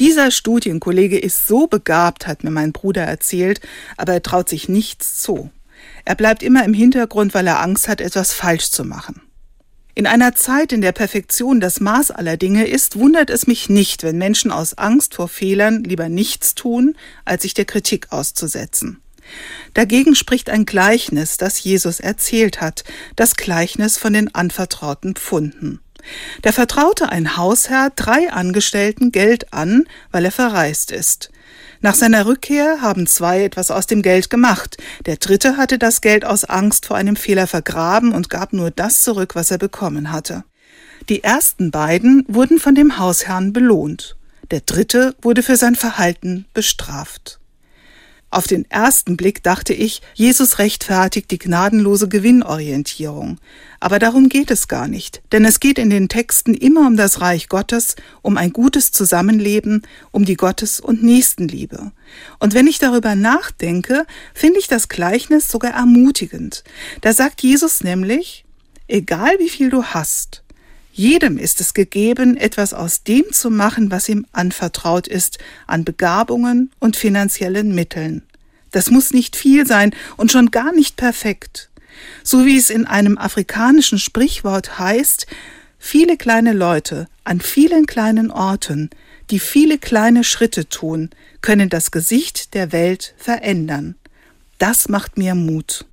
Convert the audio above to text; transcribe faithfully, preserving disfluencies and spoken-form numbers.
Dieser Studienkollege ist so begabt, hat mir mein Bruder erzählt, aber er traut sich nichts zu. Er bleibt immer im Hintergrund, weil er Angst hat, etwas falsch zu machen. In einer Zeit, in der Perfektion das Maß aller Dinge ist, wundert es mich nicht, wenn Menschen aus Angst vor Fehlern lieber nichts tun, als sich der Kritik auszusetzen. Dagegen spricht ein Gleichnis, das Jesus erzählt hat, das Gleichnis von den anvertrauten Pfunden. Da vertraute ein Hausherr drei Angestellten Geld an, weil er verreist ist. Nach seiner Rückkehr haben zwei etwas aus dem Geld gemacht. Der dritte hatte das Geld aus Angst vor einem Fehler vergraben und gab nur das zurück, was er bekommen hatte. Die ersten beiden wurden von dem Hausherrn belohnt. Der dritte wurde für sein Verhalten bestraft. Auf den ersten Blick dachte ich, Jesus rechtfertigt die gnadenlose Gewinnorientierung. Aber darum geht es gar nicht, denn es geht in den Texten immer um das Reich Gottes, um ein gutes Zusammenleben, um die Gottes- und Nächstenliebe. Und wenn ich darüber nachdenke, finde ich das Gleichnis sogar ermutigend. Da sagt Jesus nämlich, egal wie viel du hast, jedem ist es gegeben, etwas aus dem zu machen, was ihm anvertraut ist, an Begabungen und finanziellen Mitteln. Das muss nicht viel sein und schon gar nicht perfekt. So wie es in einem afrikanischen Sprichwort heißt, viele kleine Leute an vielen kleinen Orten, die viele kleine Schritte tun, können das Gesicht der Welt verändern. Das macht mir Mut.